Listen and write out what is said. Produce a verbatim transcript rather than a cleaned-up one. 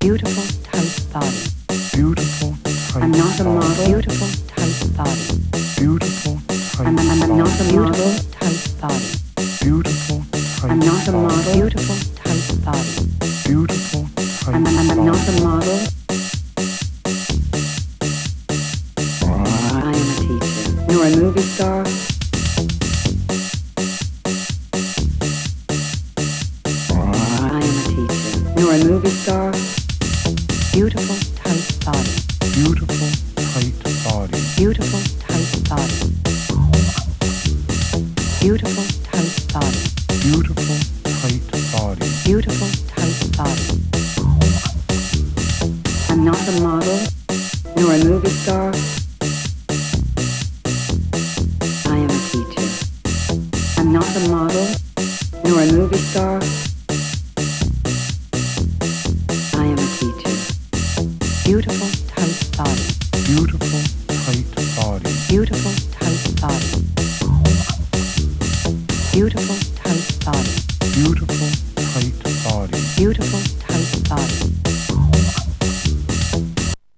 Beautiful tight body. Beautiful tight I'm not a body. model. Beautiful tight body. Beautiful tight I'm, I'm, I'm body. not a model. Tight body. Beautiful tight I'm not a body. model. Beautiful tight body. Beautiful tight I'm, I'm, I'm body. not a model. I am a teacher. Nor a movie star. I am a teacher. Nor a movie star. Beautiful tight body. Beautiful tight body. Beautiful tight body. Beautiful tight body. Beautiful tight body. Beautiful tight body. I'm not a model, nor a movie star. I am a teacher. I'm not a model, nor a movie star. I am a teacher. Beautiful tight body. Beautiful tight body. Beautiful tight body. Beautiful tight body. Beautiful tight body. Beautiful tight body.